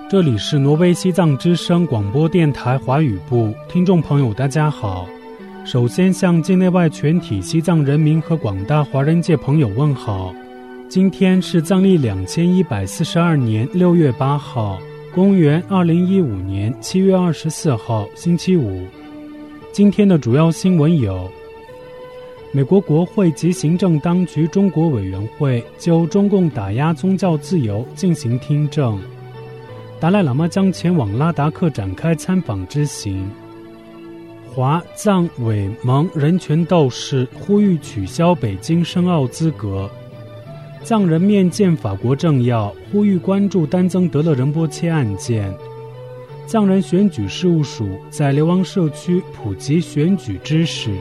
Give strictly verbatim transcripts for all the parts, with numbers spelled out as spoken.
这里是挪威西藏之声广播电台华语部，听众朋友大家好。首先向境内外全体西藏人民和广大华人界朋友问好。今天是藏历两千一百四十二年六月八号，公元二零一五年七月二十四号，星期五。今天的主要新闻有：美国国会及行政当局中国委员会就中共打压宗教自由进行听证；达赖喇嘛将前往拉达克展开参访之行；华藏伪蒙人权斗士呼吁取消北京申奥资格；藏人面见法国政要，呼吁关注丹增德勒仁波切案件；藏人选举事务署在流亡社区普及选举知识。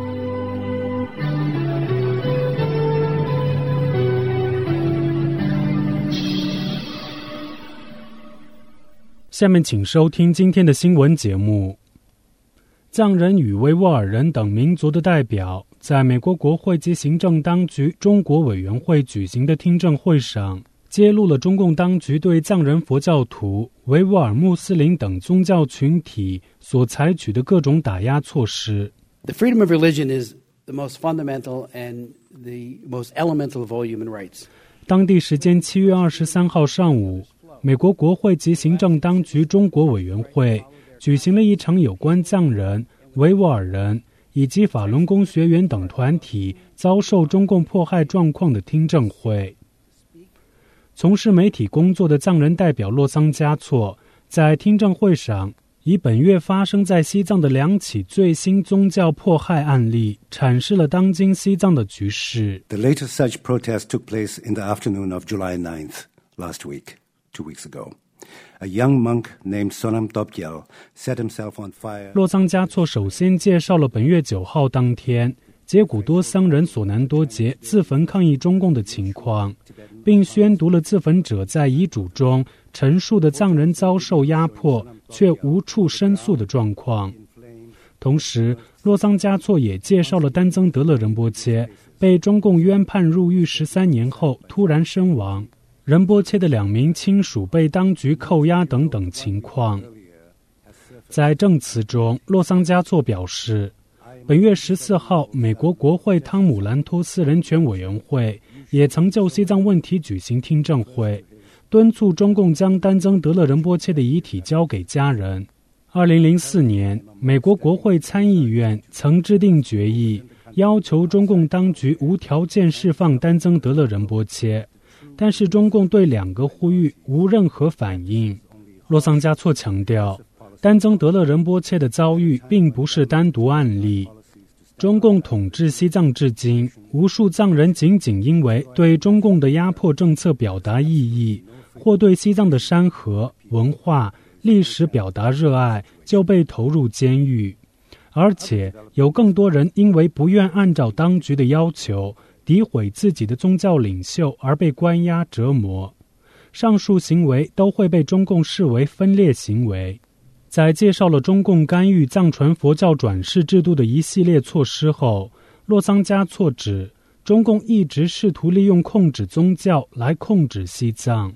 下面请收听今天的新闻节目。藏人与维吾尔人等民族的代表在美国国会及行政当局中国委员会举行的听证会上，揭露了中共当局对藏人佛教徒、维吾尔穆斯林等宗教群体所采取的各种打压措施。 The freedom of religion is the most fundamental and the most elemental of all human rights. 当地时间七月二十三号上午，美国国会及行政当局中国委员会举行了一场有关藏人、维吾尔人以及法轮功学员等团体遭受中共迫害状况的听证会。从事媒体工作的藏人代表洛桑嘉措在听证会上以本月发生在西藏的两起最新宗教迫害案例阐释了当今西藏的局势。 The latest such protest took place in the afternoon of July ninth last week, two weeks ago. A young monk named Sonam Topgyal set himself on fire. 洛桑嘉措首先介绍了本月九号当天杰古多桑人索南多杰自焚抗议中共的情况，并宣读了自焚者在遗嘱中陈述的藏人遭受压迫却无处申诉的状况。同时，洛桑嘉措也介绍了丹增德勒仁波切被中共冤判入狱十三年后突然身亡，仁波切的两名亲属被当局扣押等等情况。在证词中，洛桑嘉措表示，本月十四号，美国国会汤姆兰托斯人权委员会也曾就西藏问题举行听证会，敦促中共将丹增德勒仁波切的遗体交给家人。二零零四年，美国国会参议院曾制定决议，要求中共当局无条件释放丹增德勒仁波切，但是中共对两个呼吁无任何反应。洛桑嘉措强调，丹增德勒仁波切的遭遇并不是单独案例。中共统治西藏至今，无数藏人仅仅因为对中共的压迫政策表达异议，或对西藏的山河、文化、历史表达热爱，就被投入监狱。而且有更多人因为不愿按照当局的要求诋毁自己的宗教领袖而被关押折磨。上述行为都会被中共视为分裂行为。在介绍了中共干预藏传佛教转世制度的一系列措施后，洛桑嘉措指，中共一直试图利用控制宗教来控制西藏。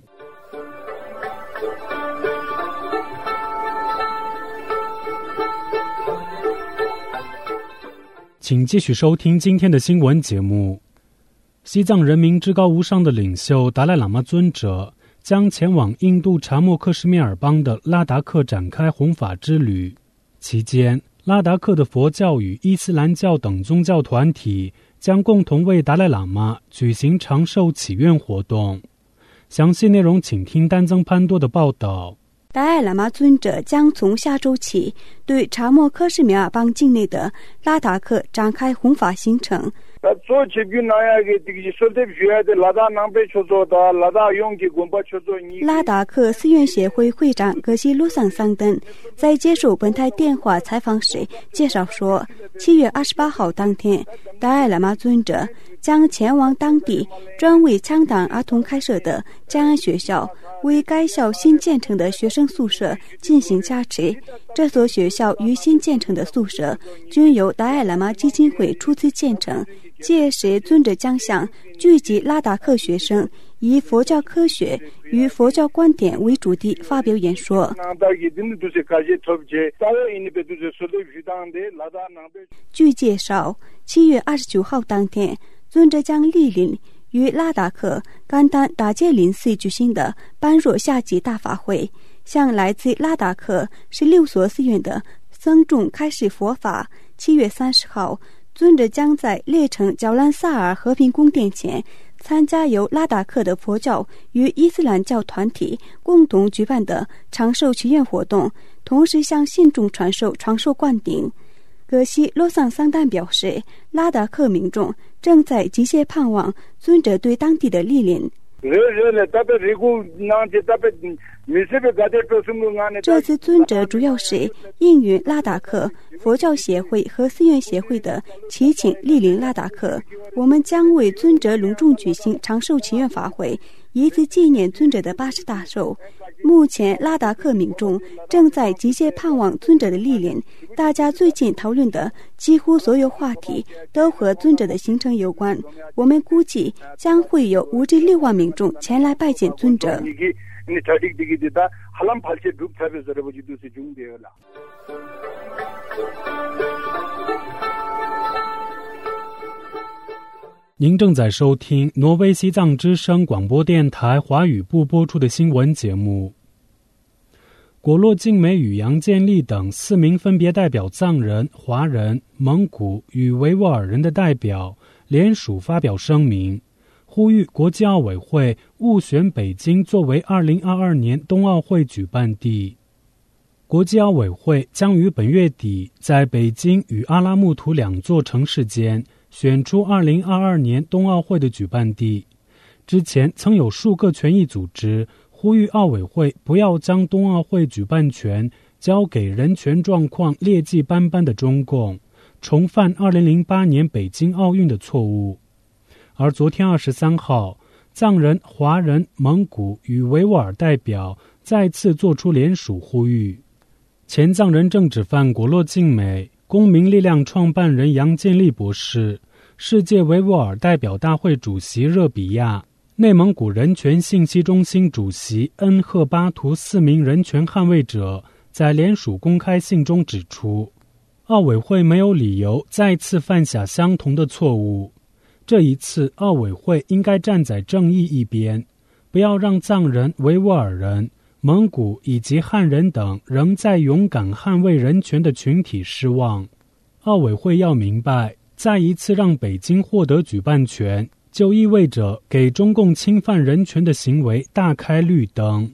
请继续收听今天的新闻节目。西藏人民至高无上的领袖达赖喇嘛尊者将前往印度查谟克什米尔邦的拉达克展开弘法之旅，期间拉达克的佛教与伊斯兰教等宗教团体将共同为达赖喇嘛举行长寿祈愿活动。详细内容请听丹增潘多的报道。 达赖喇嘛尊者将从下周起对查谟克什米尔邦境内的拉达克展开弘法行程。拉达克寺院协会会长格西鲁桑桑登在接受本台电话采访时介绍说，七月二十八号当天，达赖喇嘛尊者将前往当地专为枪党儿童开设的江安学校为该校新建成的学生宿舍进行加持。这所学校与新建成的宿舍均由达赖喇嘛基金会出资建成。届时尊者将向聚集拉达克学生以佛教科学与佛教观点为主题发表演说。据介绍，七月二十九号当天，尊者将莅临于拉达克甘丹达杰林寺举行的般若夏季大法会，向来自拉达克十六所寺院的僧众开示佛法。七月三十号，尊者将在列城角兰萨尔和平宫殿前参加由拉达克的佛教与伊斯兰教团体共同举办的长寿祈愿活动，同时向信众传授长寿灌顶。可惜洛桑桑丹表示，拉达克民众正在急切盼望尊者对当地的莅临。这次尊者主要是应允拉达克佛教协会和寺院协会的祈请莅临拉达克。我们将为尊者隆重举行长寿祈愿法会，以此纪念尊者的八十大寿。目前拉达克民众正在急切盼望尊者的莅临，大家最近讨论的几乎所有话题都和尊者的行程有关。我们估计将会有五至六万民众前来拜见尊者。 您正在收听挪威西藏之声广播电台华语部播出的新闻节目。果洛静美与杨建立等四名分别代表藏人、华人、蒙古与维吾尔人的代表联署发表声明，呼吁国际奥委会误选北京作为二零二二年冬奥会举办地。国际奥委会将于本月底在北京与阿拉木图两座城市间选出二零二二年冬奥会的举办地。之前曾有数个权益组织呼吁奥委会不要将冬奥会举办权交给人权状况劣迹斑斑的中共，重犯二零零八年北京奥运的错误。而昨天二十三号，藏人、华人、蒙古与维吾尔代表再次做出联署呼吁。前藏人政治犯果洛静美、公民力量创办人杨建立博士、世界维吾尔代表大会主席热比亚、内蒙古人权信息中心主席恩赫巴图四名人权捍卫者在联署公开信中指出，奥委会没有理由再次犯下相同的错误。这一次，奥委会应该站在正义一边，不要让藏人、维吾尔人、蒙古以及汉人等仍在勇敢捍卫人权的群体失望。奥委会要明白，再一次让北京获得举办权，就意味着给中共侵犯人权的行为大开绿灯。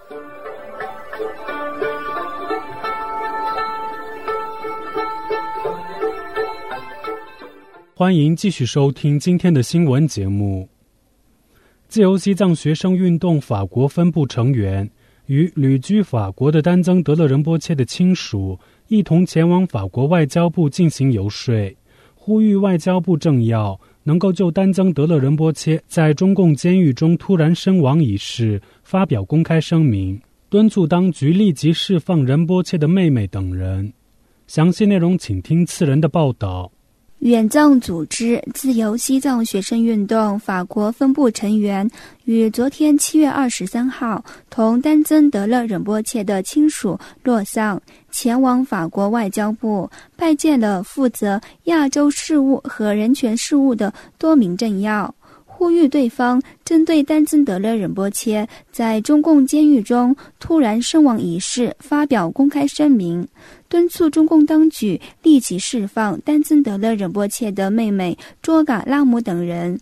欢迎继续收听今天的新闻节目。自由西藏学生运动法国分部成员与旅居法国的丹增德勒仁波切的亲属一同前往法国外交部进行游说，呼吁外交部政要能够就丹增德勒仁波切在中共监狱中突然身亡一事发表公开声明，敦促当局立即释放仁波切的妹妹等人。详细内容请听次人的报道。 远藏组织自由西藏学生运动法国分部成员于昨天七月二十三号同丹增德勒仁波切的亲属洛桑前往法国外交部，拜见了负责亚洲事务和人权事务的多名政要，呼吁对方针对丹增德勒仁波切在中共监狱中突然身亡一事发表公开声明，敦促中共当局立即释放丹增德勒仁波切的妹妹卓嘎拉姆等人。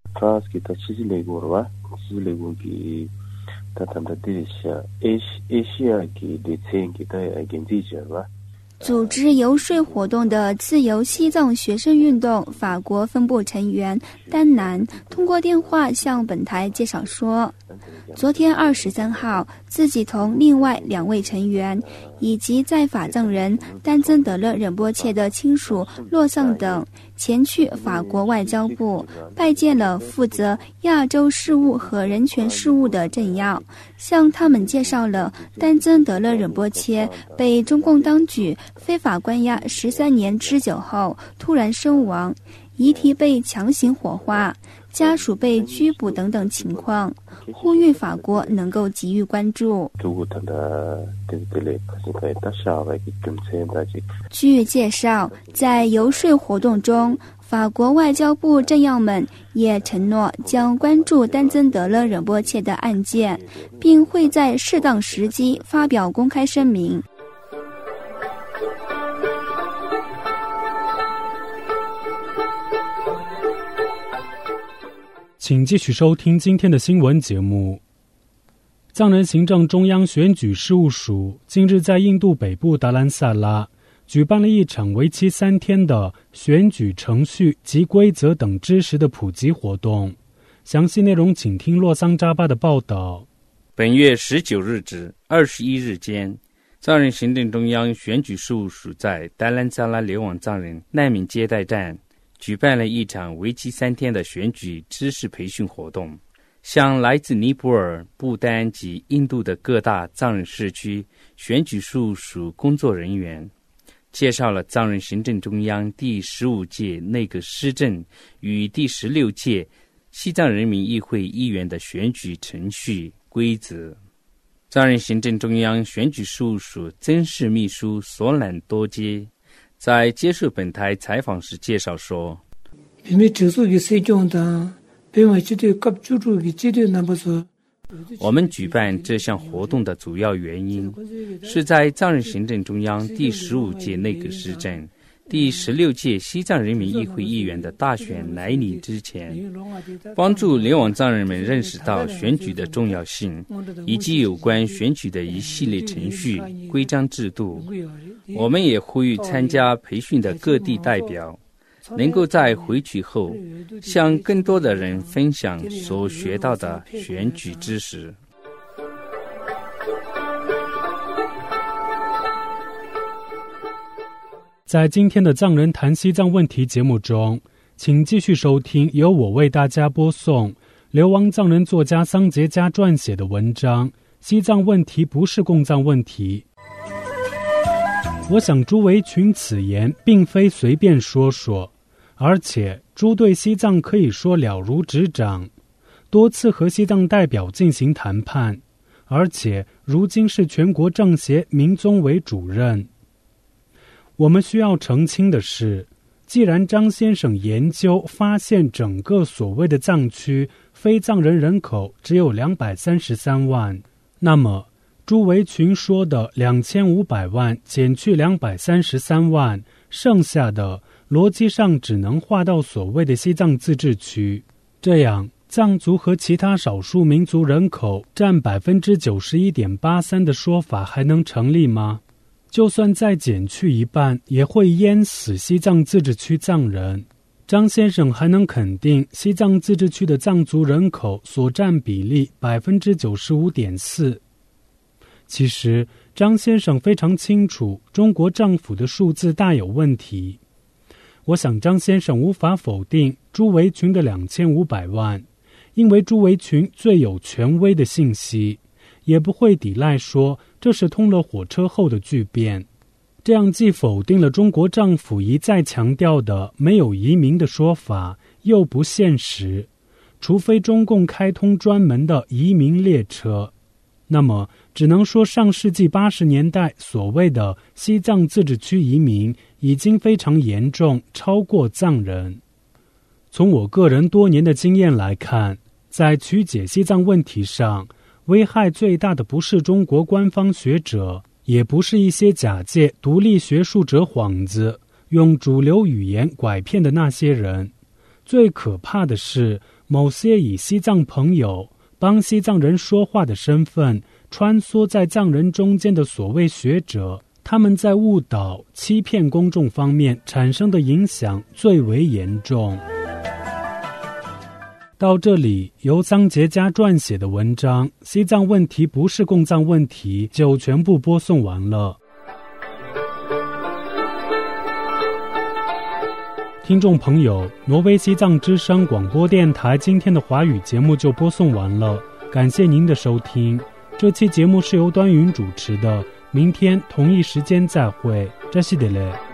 组织游说活动的自由西藏学生运动法国分部成员丹南通过电话向本台介绍说， 昨天二十三号，自己同另外两位成员以及在法藏人丹增德勒仁波切的亲属洛桑等前去法国外交部，拜见了负责亚洲事务和人权事务的政要，向他们介绍了丹增德勒仁波切被中共当局非法关押十三年之久后突然身亡，遗体被强行火化，家属被拘捕等等情况，呼吁法国能够给予关注。据介绍，在游说活动中，法国外交部政要们也承诺将关注丹增德勒仁波切的案件，并会在适当时机发表公开声明。 请继续收听今天的新闻节目。藏人行政中央选举事务署近日在印度北部达兰萨拉举办了一场为期三天的选举程序及规则等知识的普及活动。详细内容请听洛桑扎巴的报道。 本月十九日至二十一日间，藏人行政中央选举事务署在达兰萨拉流亡藏人难民接待站举办了一场为期三天的选举知识培训活动，向来自尼泊尔、不丹及印度的各大藏人社区选举事务署工作人员介绍了藏人行政中央第十五届内阁施政与第十六届西藏人民议会议员的选举程序规则。藏人行政中央选举事务署曾事秘书索懒多街在接受本台采访时介绍说，我们举办这项活动的主要原因是在藏人行政中央第十五届内阁施政、第十六届西藏人民议会议员的大选来临之前，帮助流亡藏人们认识到选举的重要性，以及有关选举的一系列程序、规章制度。我们也呼吁参加培训的各地代表能够在回去后向更多的人分享所学到的选举知识。 在今天的藏人谈西藏问题节目中，请继续收听由我为大家播送流亡藏人作家桑杰加撰写的文章《西藏问题不是共藏问题》。我想朱维群此言并非随便说说，而且朱对西藏可以说了如指掌，多次和西藏代表进行谈判，而且如今是全国政协民宗委主任。我们需要澄清的是，既然张先生研究发现整个所谓的藏区非藏人人口只有两百三十三万，那么朱维群说的两千五百万减去两百三十三万，剩下的逻辑上只能划到所谓的西藏自治区，这样藏族和其他少数民族人口占 百分之九十一点八三 的说法还能成立吗？就算再减去一半，也会淹死西藏自治区藏人。张先生还能肯定西藏自治区的藏族人口所占比例 百分之九十五点四。其实张先生非常清楚中国政府的数字大有问题。我想张先生无法否定朱维群的两千五百万，因为朱维群最有权威的信息，也不会抵赖说这是通了火车后的巨变。这样既否定了中国政府一再强调的没有移民的说法，又不现实，除非中共开通专门的移民列车。那么只能说上世纪八十年代所谓的西藏自治区移民已经非常严重，超过藏人。从我个人多年的经验来看，在曲解西藏问题上，危害最大的不是中国官方学者，也不是一些假借独立学术者幌子，用主流语言拐骗的那些人。最可怕的是某些以西藏朋友帮西藏人说话的身份穿梭在藏人中间的所谓学者，他们在误导、欺骗公众方面产生的影响最为严重。 到这里，由张杰家撰写的文章《西藏问题不是共藏问题》就全部播送完了。听众朋友，挪威西藏之声广播电台今天的华语节目就播送完了，感谢您的收听。这期节目是由端云主持的，明天同一时间再会，这是的嘞。